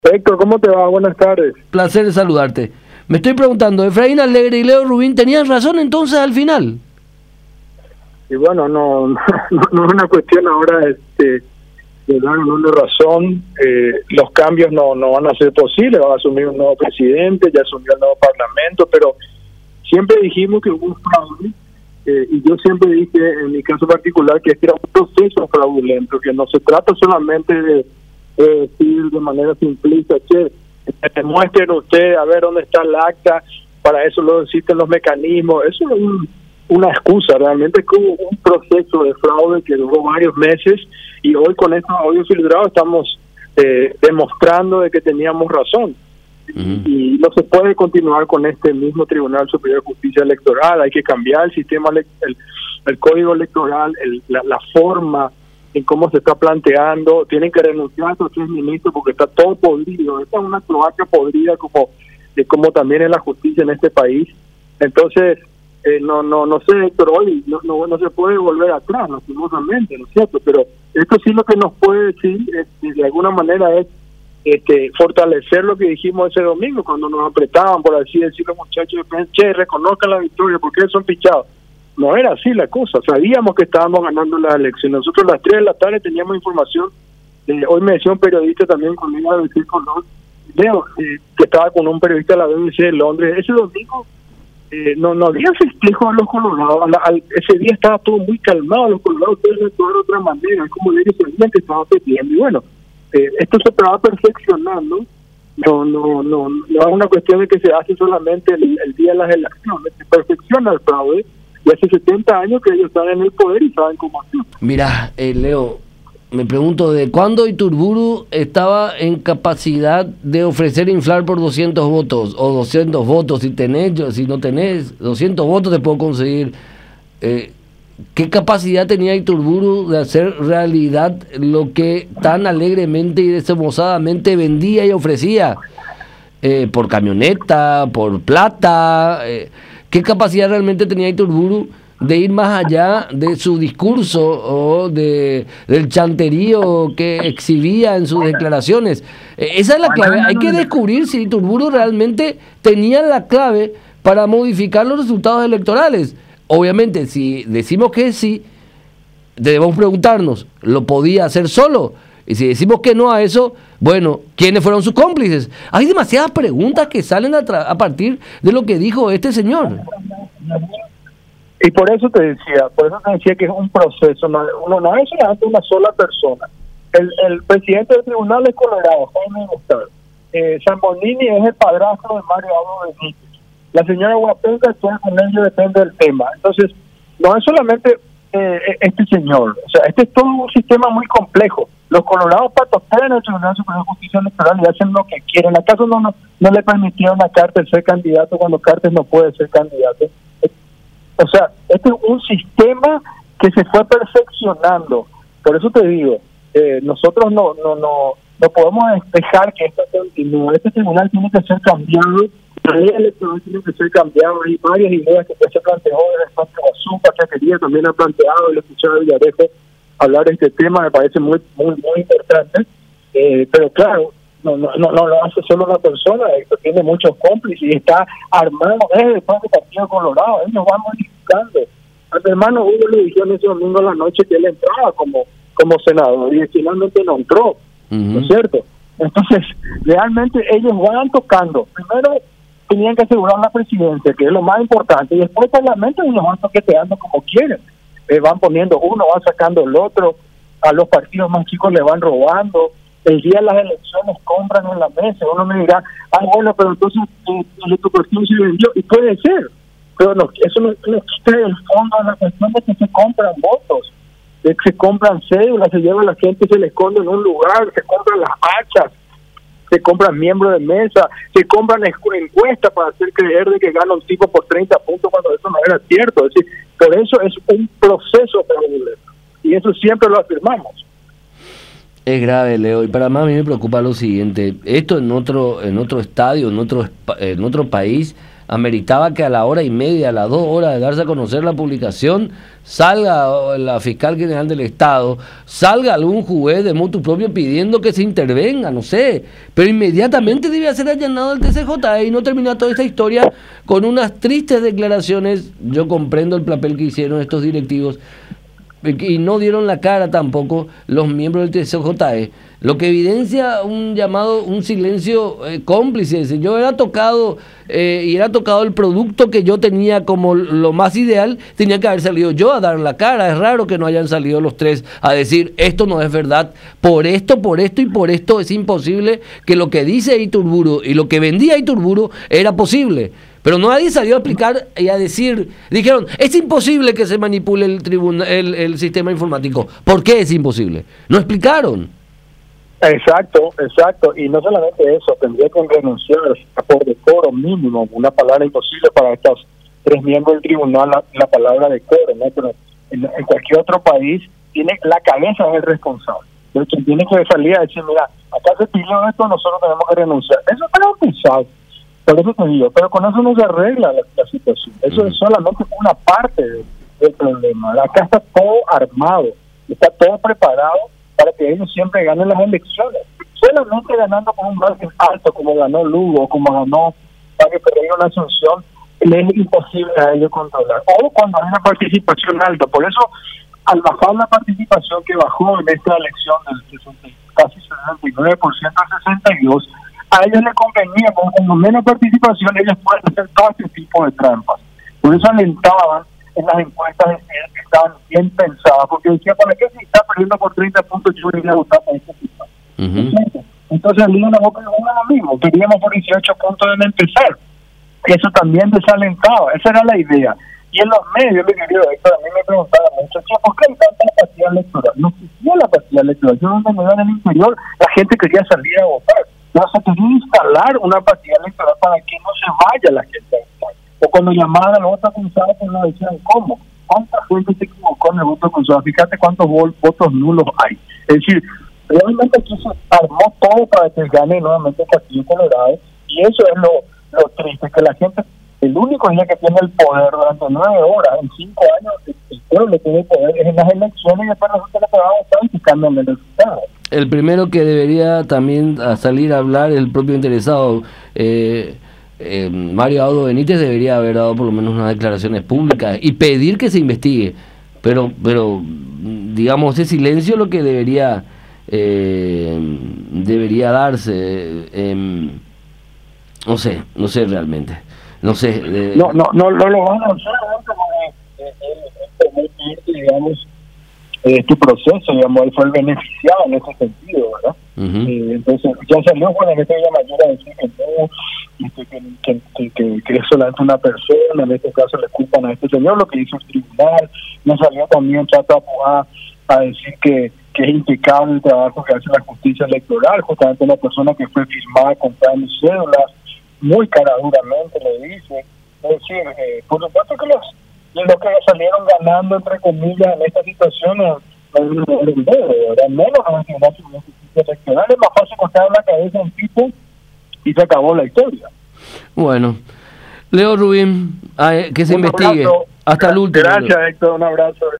Héctor, ¿cómo te va? Buenas tardes. Placer de saludarte. Me estoy preguntando, ¿Efraín Alegre y Leo Rubín tenían razón entonces al final? Y bueno, no es una cuestión ahora de dar una razón. Los cambios no van a ser posibles. Va a asumir un nuevo presidente, ya asumió el nuevo parlamento, pero siempre dijimos que hubo un fraude. Y yo siempre dije, en mi caso particular, que este era un proceso fraudulento, que no se trata solamente de decir de manera simplista, che, demuestren ustedes a ver dónde está el acta, para eso luego existen los mecanismos. Eso es una excusa, realmente que hubo un proceso de fraude que duró varios meses, y hoy con estos audios filtrados estamos demostrando de que teníamos razón. Y no se puede continuar con este mismo Tribunal Superior de Justicia Electoral. Hay que cambiar el sistema, el código electoral, la forma en cómo se está planteando. Tienen que renunciar a estos 3 ministros porque está todo podrido. Esta es una cloaca podrida como también en la justicia en este país. Entonces, no sé, Héctor, hoy no se puede volver atrás, lastimosamente, ¿no es cierto? Pero esto sí lo que nos puede decir de alguna manera es fortalecer lo que dijimos ese domingo cuando nos apretaban, por así decirlo, muchachos, che, reconozcan la victoria, porque son pichados. No era así la cosa, sabíamos que estábamos ganando las elecciones. Nosotros a las 3 de la tarde teníamos información. Hoy me decía un periodista también con la BBC Colón, Leo, que estaba con un periodista de la BBC de Londres. Ese domingo no había festejo a los colorados. Ese día estaba todo muy calmado. Los colorados ustedes actuaron de otra manera, como ellos sabían que estaba perdiendo. Y bueno, esto se estaba perfeccionando. No es una cuestión de que se hace solamente el día de las elecciones. Se perfecciona el fraude. Y hace 70 años que ellos están en el poder y saben cómo hacer. Mira, Leo, me pregunto, ¿de cuándo Iturburu estaba en capacidad de ofrecer inflar por 200 votos? O 200 votos, si no tenés 200 votos te puedo conseguir. ¿Qué capacidad tenía Iturburu de hacer realidad lo que tan alegremente y desembosadamente vendía y ofrecía? Por camioneta, por plata. ¿Qué capacidad realmente tenía Iturburu de ir más allá de su discurso o del chanterío que exhibía en sus declaraciones? Esa es la clave. Hay que descubrir si Iturburu realmente tenía la clave para modificar los resultados electorales. Obviamente, si decimos que sí, debemos preguntarnos, ¿lo podía hacer solo? Y si decimos que no a eso, bueno, ¿quiénes fueron sus cómplices? Hay demasiadas preguntas que salen a partir de lo que dijo este señor. Y por eso te decía que es un proceso, no es solamente una sola persona. El presidente del tribunal es colorado, Jaime Gustavo. Zambonini es el padrastro de Mario Abdo Benítez. La señora Huapenca está con ello, depende del tema. Entonces, no es solamente este señor, o sea, este es todo un sistema muy complejo. Los colorados patotean el Tribunal Superior de Justicia Electoral y hacen lo que quieren. ¿Acaso no le permitieron a Carter ser candidato cuando Carter no puede ser candidato? O sea, este es un sistema que se fue perfeccionando. Por eso te digo, nosotros no podemos dejar que esto continúe. Este tribunal tiene que ser cambiado, la ley electoral tiene que ser cambiada. Hay varias ideas que se planteó desde el Pacto Bazooka, que quería también ha planteado, y escuchar a Villarejo hablar de este tema, me parece muy importante, pero claro, no lo hace solo una persona, esto tiene muchos cómplices y está armado desde el propio Partido Colorado. Ellos van modificando. Al hermano Hugo le dijeron ese domingo a la noche que él entraba como senador y finalmente no entró, ¿no es cierto? Entonces, realmente ellos van tocando. Primero tenían que asegurar la presidencia, que es lo más importante, y después el parlamento ellos van toqueteando como quieren. Van poniendo uno, van sacando el otro, a los partidos más chicos le van robando. El día de las elecciones compran en la mesa. Uno me dirá, bueno, pero entonces tu cuestión se vendió, y puede ser, pero eso no quita el fondo de la cuestión de que se compran votos, de que se compran cédulas, se lleva a la gente, se le esconde en un lugar, se compran las hachas, se compran miembros de mesa, se compran encuestas para hacer creer de que gana un tipo por 30 puntos cuando eso no era cierto. Es decir, por eso es un proceso fraudulento, y eso siempre lo afirmamos. Es grave, Leo, y para más a mí me preocupa lo siguiente. Esto en otro estadio, en otro país, ameritaba que a la hora y media, a las 2 horas de darse a conocer la publicación, salga la fiscal general del Estado, salga algún juez de motu propio pidiendo que se intervenga, no sé, pero inmediatamente debía ser allanado el TCJ y no terminar toda esta historia con unas tristes declaraciones. Yo comprendo el papel que hicieron estos directivos, y no dieron la cara tampoco los miembros del TCJE, lo que evidencia un silencio cómplice. Si yo era tocado y era tocado el producto que yo tenía como lo más ideal, tenía que haber salido yo a dar la cara. Es raro que no hayan salido los tres a decir esto no es verdad, por esto y por esto es imposible que lo que dice Iturburu y lo que vendía Iturburu era posible. Pero nadie salió a explicar y a decir, dijeron, es imposible que se manipule el sistema informático. ¿Por qué es imposible? No explicaron. Exacto, y no solamente eso, tendría que renunciar por decoro mínimo, una palabra imposible para estos 3 miembros del tribunal, la palabra decoro, ¿no? Pero en cualquier otro país, tiene la cabeza es el responsable. De hecho, tiene que salir a decir, mira, acá se pidió esto, nosotros tenemos que renunciar. Eso está pensado. Por eso te digo, pero con eso no se arregla la situación. Eso es solamente una parte del problema. Acá está todo armado, está todo preparado para que ellos siempre ganen las elecciones. Solamente ganando con un margen alto, como ganó Lugo, como ganó Mario Ferreira en Asunción, les es imposible a ellos controlar. O cuando hay una participación alta. Por eso, al bajar la participación que bajó en esta elección del casi 69% a 62%, a ellos les convenía, con menos participación, ellos pueden hacer todo este tipo de trampas. Por eso alentaban en las encuestas que estaban bien pensadas, porque decía, ¿para qué se está perdiendo por 30 puntos? Yo iría a votar por este tipo. Entonces, al una boca lo mismo, queríamos por 18 puntos en empezar. Eso también desalentaba, esa era la idea. Y en los medios, mi querido Héctor, a mí me preguntaban mucho, ¿por qué hay tanta apatía electoral? No existía la apatía electoral. Yo donde me iba en el interior, la gente quería salir a votar. No se quería instalar una apatía electoral para que no se vaya la gente a votar. O cuando llamaban a la otra cruzada, pues nos decían, ¿cómo? ¿Cuánta gente se equivocó en el voto cruzado? Fíjate cuántos votos nulos hay. Es decir, realmente aquí se armó todo para que gane nuevamente el Partido Colorado, y eso es lo triste, que la gente, el único día que tiene el poder durante 9 horas, en 5 años, el pueblo tiene el poder es en las elecciones, y después resulta que va a votar y que cambian el resultado. El primero que debería también salir a hablar, el propio interesado, Mario Audo Benítez, debería haber dado por lo menos unas declaraciones públicas y pedir que se investigue. Pero digamos, ese silencio es lo que debería darse. No sé realmente. No sé. No lo van a hacer como digamos, este proceso, digamos, él fue el beneficiado en ese sentido, ¿verdad? Entonces, ya salió con la gente mayor a decir que es solamente una persona, en este caso le culpan a este señor lo que hizo el tribunal. No salió también Chato a decir que es impecable el trabajo que hace la justicia electoral, justamente una persona que fue firmada comprando cédulas, muy caraduramente le dice. Es decir, por supuesto que los que salieron ganando, entre comillas, en esta situación, menos a la justicia electoral. Es más fácil cortar la cabeza a un tipo y se acabó la historia. Bueno, Leo Rubín, que se investigue. Abrazo. Hasta el último. Gracias, Héctor, un abrazo.